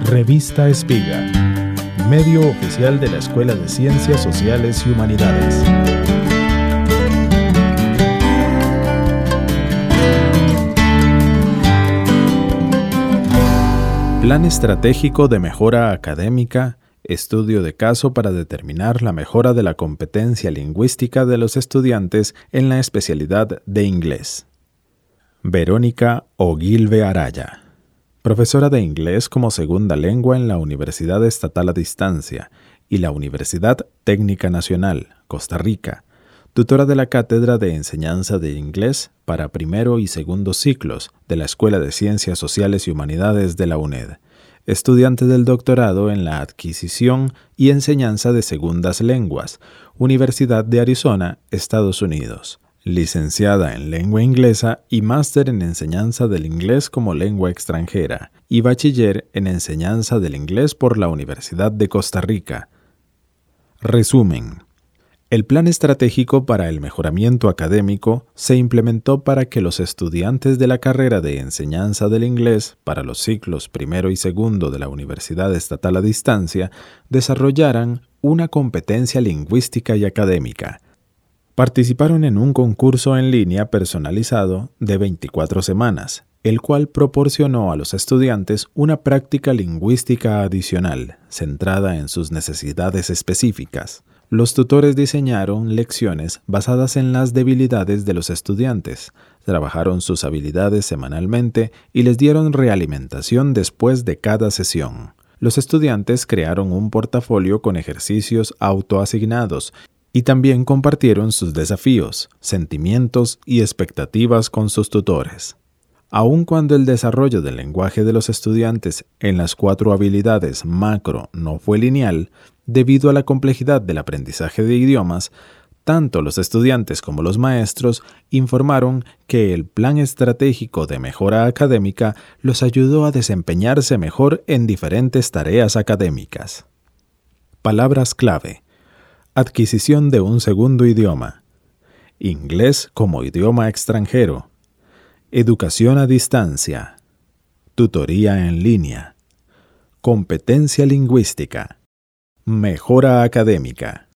Revista Espiga, medio oficial de la Escuela de Ciencias Sociales y Humanidades. Plan estratégico de mejora académica, estudio de caso para determinar la mejora de la competencia lingüística de los estudiantes en la especialidad de inglés. Verónica Ogilvy Araya, profesora de inglés como segunda lengua en la Universidad Estatal a Distancia y la Universidad Técnica Nacional, Costa Rica, tutora de la Cátedra de Enseñanza de Inglés para primero y segundo ciclos de la Escuela de Ciencias Sociales y Humanidades de la UNED, estudiante del doctorado en la adquisición y enseñanza de segundas lenguas, Universidad de Arizona, Estados Unidos, licenciada en lengua inglesa y máster en enseñanza del inglés como lengua extranjera y bachiller en enseñanza del inglés por la Universidad de Costa Rica. Resumen. El Plan Estratégico para el Mejoramiento Académico se implementó para que los estudiantes de la carrera de enseñanza del inglés para los ciclos primero y segundo de la Universidad Estatal a Distancia desarrollaran una competencia lingüística y académica. Participaron en un concurso en línea personalizado de 24 semanas, el cual proporcionó a los estudiantes una práctica lingüística adicional, centrada en sus necesidades específicas. Los tutores diseñaron lecciones basadas en las debilidades de los estudiantes, trabajaron sus habilidades semanalmente y les dieron realimentación después de cada sesión. Los estudiantes crearon un portafolio con ejercicios autoasignados y también compartieron sus desafíos, sentimientos y expectativas con sus tutores. Aun cuando el desarrollo del lenguaje de los estudiantes en las 4 habilidades macro no fue lineal, debido a la complejidad del aprendizaje de idiomas, tanto los estudiantes como los maestros informaron que el Plan Estratégico de Mejora Académica los ayudó a desempeñarse mejor en diferentes tareas académicas. Palabras clave: adquisición de un segundo idioma, inglés como idioma extranjero, educación a distancia, tutoría en línea, competencia lingüística, mejora académica.